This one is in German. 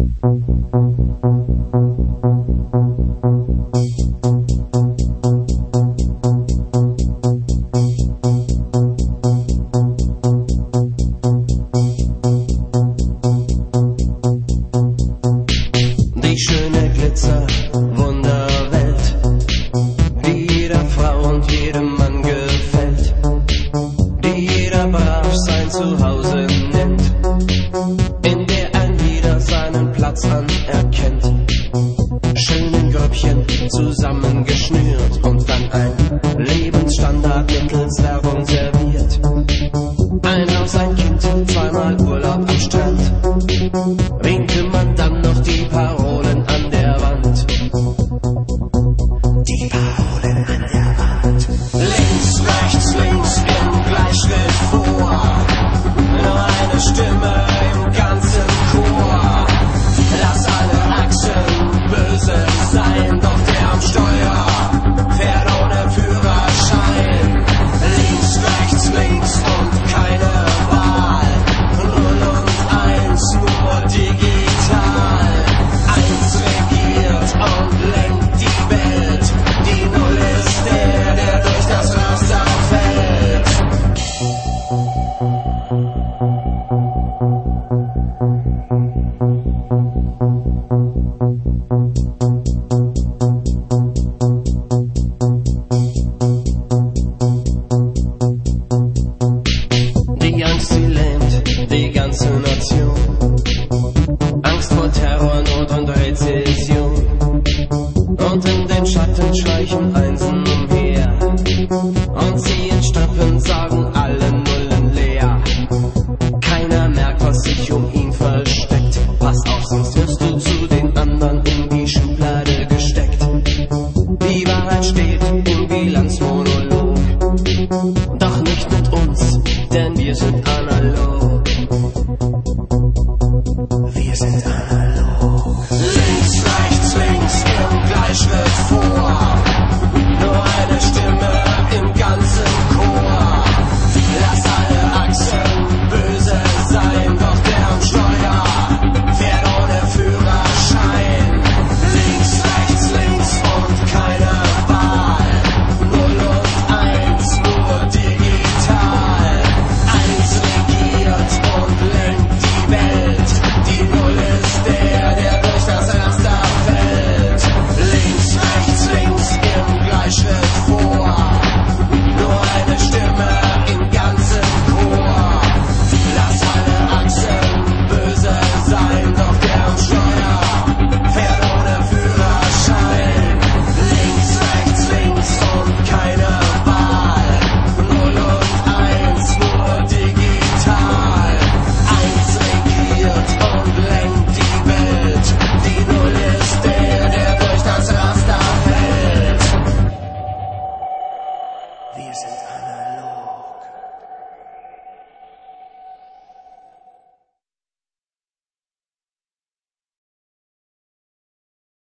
Die schöne Glitzer-Wunderwelt, die jeder Frau und jedem Mann gefällt, die jeder brav sein Zuhause nennt, in der ein jeder seinen Platz anerkennt. Schön in Grüppchen zusammengeschnürt und dann ein Lebensstandard mittels Werbung serviert. Ein Haus, ein Kind, zweimal Urlaub am Strand, winkte man dann noch die Parolen an der Wand. Die Parolen an der Wand. Links, rechts, links, im Gleichschritt vor. Nur eine Stimme im ganzen Chor. Lass alle Achsen böse sein, doch der am Steuer fährt ohne Führerschein. Links, rechts, links und keine Wahl. 0 und 1 nur digital. 1 regiert und lenkt die Welt. Die 0 ist der durch das Raster fällt. Die Angst, sie lähmt die ganze Nation. Angst vor Terror, Not und Rezession. Und in den Schatten schleichen Einsen umher. Und sie in Stöppen sagen alle Nullen leer. Keiner merkt, was sich um ihn versteckt. Pass auf, sonst wirst du zu den anderen in die Schublade gesteckt. Die Wahrheit steht im Bilanzmonolog. Doch nicht mit uns, denn wir sind analog. Wir sind analog.